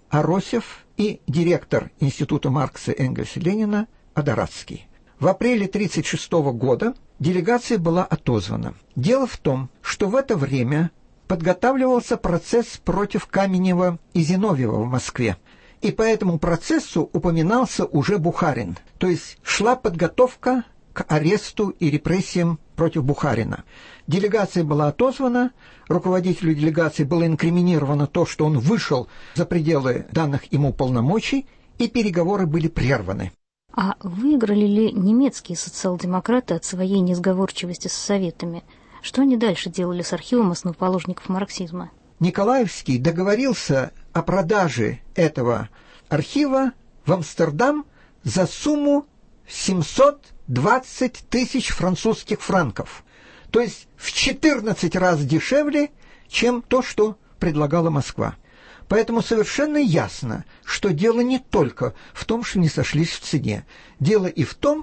Аросев и директор Института Маркса, Энгельса, Ленина Адорадский. В апреле тысяча девятьсот тридцать шестого года делегация была отозвана. Дело в том, что в это время подготавливался процесс против Каменева и Зиновьева в Москве, и по этому процессу упоминался уже Бухарин, то есть шла подготовка к аресту и репрессиям против Бухарина. Делегация была отозвана, руководителю делегации было инкриминировано то, что он вышел за пределы данных ему полномочий, и переговоры были прерваны. А выиграли ли немецкие социал-демократы от своей несговорчивости с Советами? Что они дальше делали с архивом основоположников марксизма? Николаевский договорился о продаже этого архива в Амстердам за сумму семьсот двадцать тысяч французских франков, то есть в четырнадцать раз дешевле, чем то, что предлагала Москва. Поэтому совершенно ясно, что дело не только в том, что не сошлись в цене. Дело и в том,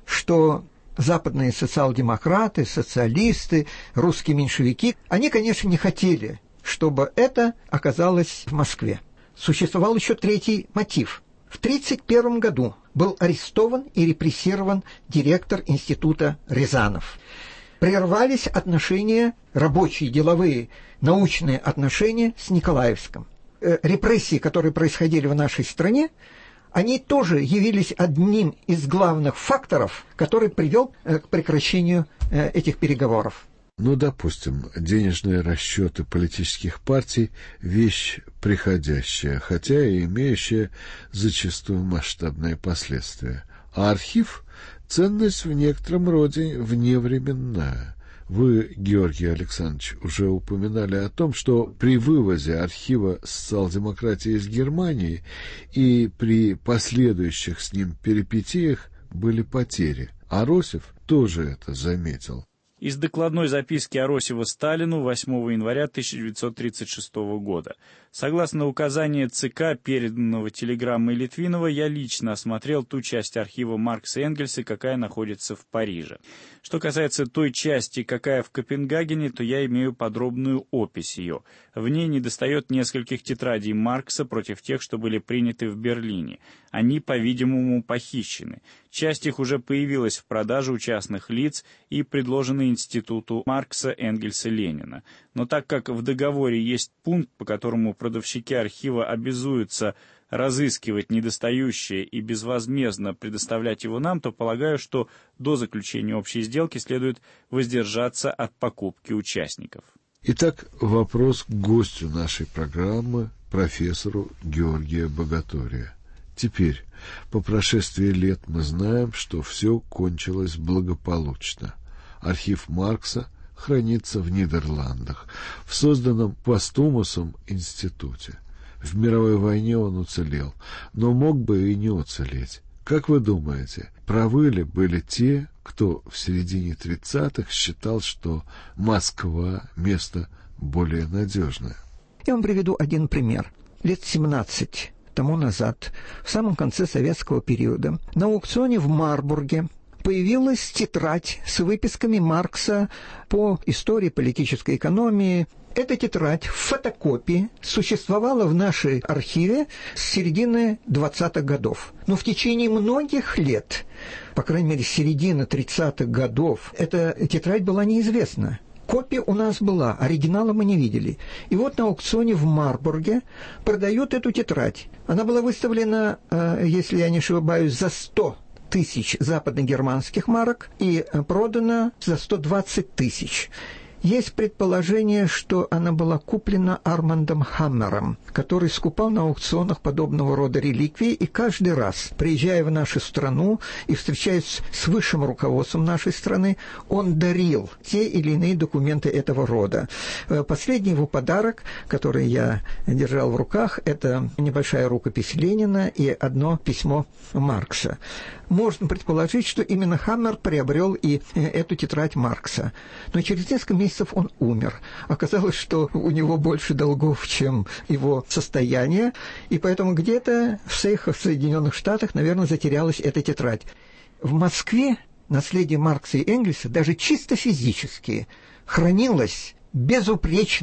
что западные социал-демократы, социалисты, русские меньшевики, они, конечно, не хотели, чтобы это оказалось в Москве. Существовал еще третий мотив. В тысяча девятьсот тридцать первом году был арестован и репрессирован директор института Рязанов. Прервались отношения, рабочие, деловые, научные отношения с Николаевским. Э, репрессии, которые происходили в нашей стране, они тоже явились одним из главных факторов, который привел э, к прекращению э, этих переговоров. Ну, допустим, денежные расчеты политических партий – вещь приходящая, хотя и имеющая зачастую масштабные последствия. А архив – ценность в некотором роде вневременная. Вы, Георгий Александрович, уже упоминали о том, что при вывозе архива социал-демократии из Германии и при последующих с ним перипетиях были потери. Аросев тоже это заметил. Из докладной записки Аросева Сталину восьмого января тысяча девятьсот тридцать шестого года. Согласно указанию ЦК, переданного телеграммой Литвинова, я лично осмотрел ту часть архива Маркса и Энгельса, какая находится в Париже. Что касается той части, какая в Копенгагене, то я имею подробную опись ее. В ней недостает нескольких тетрадей Маркса против тех, что были приняты в Берлине. Они, по-видимому, похищены. Часть их уже появилась в продаже у частных лиц и предложена Институту Маркса, Энгельса, Ленина. Но так как в договоре есть пункт, по которому продавщики архива обязуются разыскивать недостающее и безвозмездно предоставлять его нам, то полагаю, что до заключения общей сделки следует воздержаться от покупки участников. Итак, вопрос к гостю нашей программы, профессору Георгию Богатурию. Теперь, по прошествии лет, мы знаем, что все кончилось благополучно. Архив Маркса хранится в Нидерландах, в созданном Постумусом институте. В мировой войне он уцелел, но мог бы и не уцелеть. Как вы думаете, правы ли были те, кто в середине тридцатых считал, что Москва – место более надежное? Я вам приведу один пример. Лет семнадцать тому назад, в самом конце советского периода, на аукционе в Марбурге появилась тетрадь с выписками Маркса по истории политической экономии. Эта тетрадь в фотокопии существовала в нашей архиве с середины двадцатых годов. Но в течение многих лет, по крайней мере, с середины тридцатых годов, эта тетрадь была неизвестна. Копия у нас была, оригинала мы не видели. И вот на аукционе в Марбурге продают эту тетрадь. Она была выставлена, если я не ошибаюсь, за сто тысяч западногерманских марок и продана за сто двадцать тысяч. Есть предположение, что она была куплена Армандом Хаммером, который скупал на аукционах подобного рода реликвии, и каждый раз, приезжая в нашу страну и встречаясь с высшим руководством нашей страны, он дарил те или иные документы этого рода. Последний его подарок, который я держал в руках, это небольшая рукопись Ленина и одно письмо Маркса. Можно предположить, что именно Хаммер приобрел и эту тетрадь Маркса. Но через несколько месяцев он умер. Оказалось, что у него больше долгов, чем его состояние, и поэтому где-то в сейфах в Соединенных Штатах, наверное, затерялась эта тетрадь. В Москве наследие Маркса и Энгельса даже чисто физически хранилось безупречно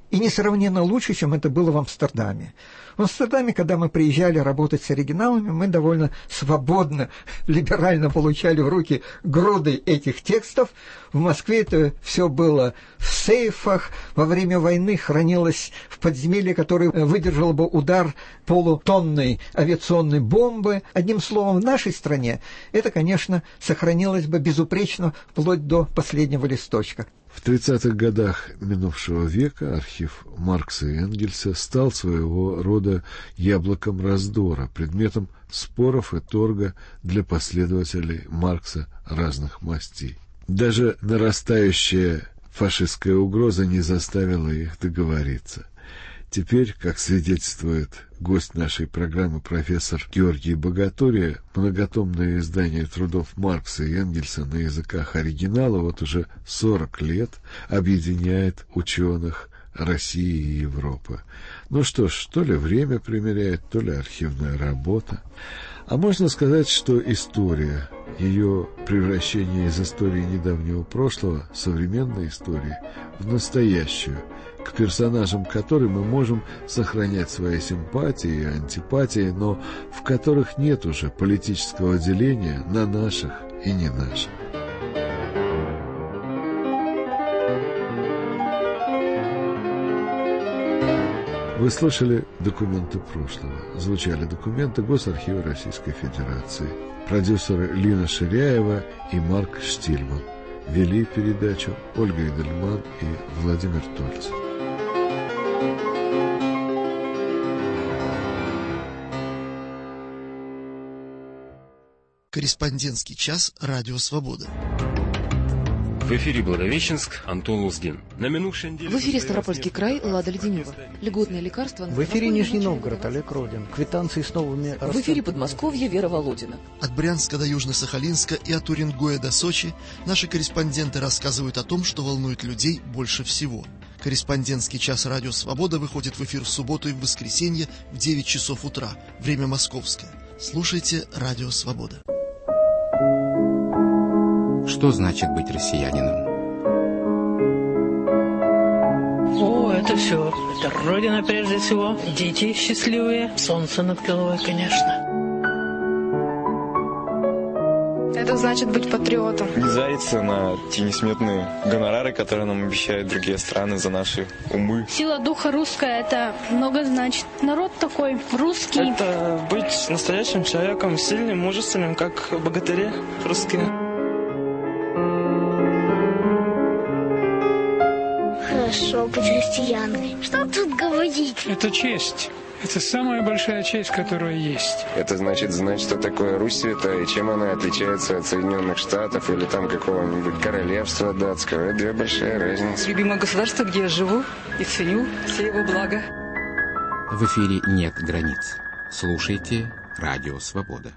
и несравненно лучше, чем это было в Амстердаме. В Амстердаме, когда мы приезжали работать с оригиналами, мы довольно свободно, либерально получали в руки груды этих текстов. В Москве это все было в сейфах, во время войны хранилось в подземелье, которое выдержало бы удар полутонной авиационной бомбы. Одним словом, в нашей стране это, конечно, сохранилось бы безупречно вплоть до последнего листочка. В тридцатых годах минувшего века архив Маркса и Энгельса стал своего рода яблоком раздора, предметом споров и торга для последователей Маркса разных мастей. Даже нарастающая фашистская угроза не заставила их договориться. Теперь, как свидетельствует гость нашей программы профессор Георгий Богатурия, многотомное издание трудов Маркса и Энгельса на языках оригинала вот уже сорок лет объединяет ученых России и Европы. Ну что ж, то ли время примеряет, то ли архивная работа. А можно сказать, что история, ее превращение из истории недавнего прошлого, современной истории, в настоящую, к персонажам которой мы можем сохранять свои симпатии и антипатии, но в которых нет уже политического деления на наших и не наших. Вы слышали «Документы прошлого». Звучали документы Госархива Российской Федерации. Продюсеры Лина Ширяева и Марк Штильман. Вели передачу Ольга Эдельман и Владимир Тольцев. Корреспондентский час «Радио Свобода». В эфире Благовещенск, Антон Лузгин. На минувшей неделе... В эфире Ставропольский край, Лада Леденева. Льготное лекарство... В эфире Нижний Новгород, Олег Родин. Квитанции с новыми... В эфире Подмосковье, Вера Володина. От Брянска до Южно-Сахалинска и от Уренгоя до Сочи наши корреспонденты рассказывают о том, что волнует людей больше всего. Корреспондентский час «Радио Свобода» выходит в эфир в субботу и в воскресенье в девять часов утра. Время московское. Слушайте «Радио Свобода». Что значит быть россиянином? О, это все. Это Родина прежде всего. Дети счастливые. Солнце над головой, конечно. Это значит быть патриотом. Не зариться на те несметные гонорары, которые нам обещают другие страны за наши умы. Сила духа русская, это много значит. Народ такой русский. Это быть настоящим человеком, сильным, мужественным, как богатыри русские. Хорошо быть христианкой. Что тут говорить? Это честь. Это самая большая честь, которая есть. Это значит знать, что такое Русь святая, и чем она отличается от Соединенных Штатов или там какого-нибудь королевства датского. Это две большая разница. Любимое государство, где я живу и ценю все его блага. В эфире нет границ. Слушайте «Радио Свобода».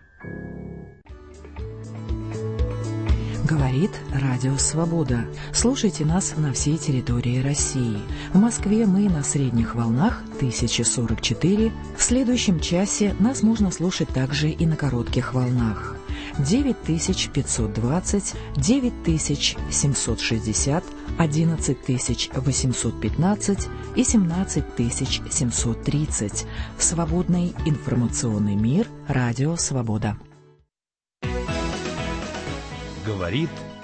Говорит Радио Свобода. Слушайте нас на всей территории России. В Москве мы на средних волнах тысяча сорок четыре. В следующем часе нас можно слушать также и на коротких волнах. девять тысяч пятьсот двадцать, девять тысяч семьсот шестьдесят, одиннадцать тысяч восемьсот пятнадцать и семнадцать тысяч семьсот тридцать. Свободный информационный мир. Радио Свобода. Говорит